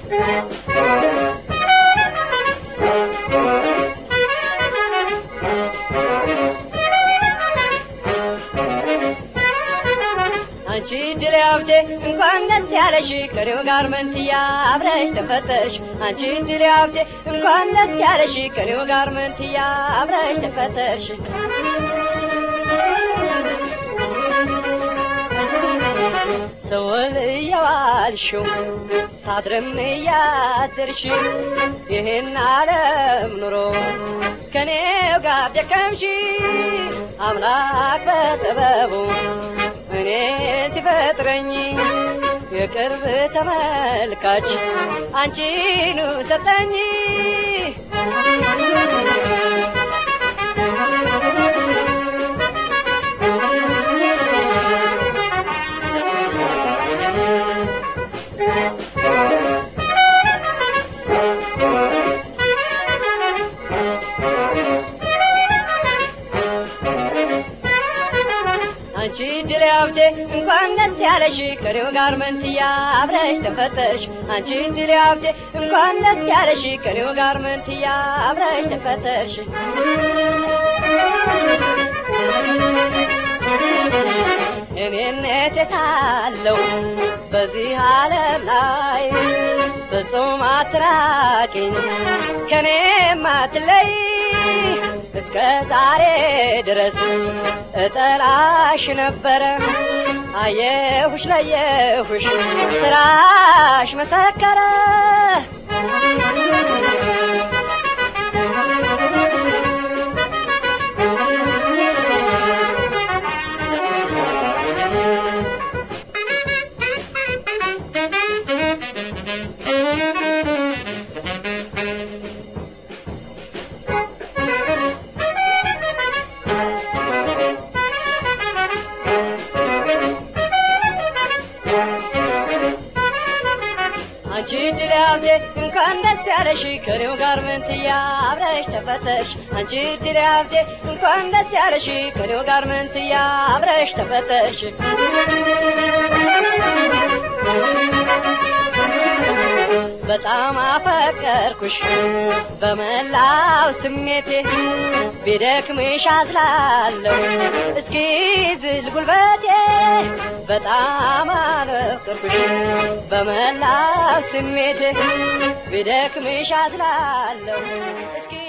አንቺ ድል ያብዴ እንኳን ደስ ያለሽ ከኔው ጋር መንትያ አብረሽ ተፈጠርሽ አንቺ ድል ያብዴ እንኳን ደስ ያለሽ ከኔው ጋር መንትያ አብረሽ ተፈጠርሽ ሰወል ያዋልሽው ሳድርም ያድርሽ ይሄን ዓለም ኑሮ ከኔው ጋር ደከምሽ አምላክ በጥበቡ እኔ ሲፈጥረኝ የቅርብ ተመልካች አንቺኑ ሰጠኝ አንቺ ድል ያብዴ እንኳን ደስ ያለሽ ከኔው ጋር መንትያ አብረሽ ተፈጠርሽ አንቺ ድል ያብዴ እንኳን ደስ ያለሽ ከኔው ጋር መንትያ አብረሽ ተፈጠርሽ እኔነቴ ሳለው በዚህ ዓለም ላይ ፍጹም አትራቂኝ ከኔም አትለይ እስከ ዛሬ ድረስ እጠላሽ ነበረ አየሁሽ ለየሁሽ ስራሽ መሰከረ አንቺ ድል ያብዴ እንኳን ደስ ያለሽ ከኔው ጋር መንትያ አብረሽ ተፈጠርሽ አንቺ ድል ያብዴ እንኳን ደስ ያለሽ ከኔው ጋር መንትያ አብረሽ ተፈጠርሽ በጣም አፈቀርኩሽ በመላው ስሜቴ ቢደክምሽ አዝላለሁ እስኪ ዝል ጉልበቴ በጣም አፈቀርኩሽ በመላው ስሜቴ ቢደክምሽ አዝላለሁ እስኪ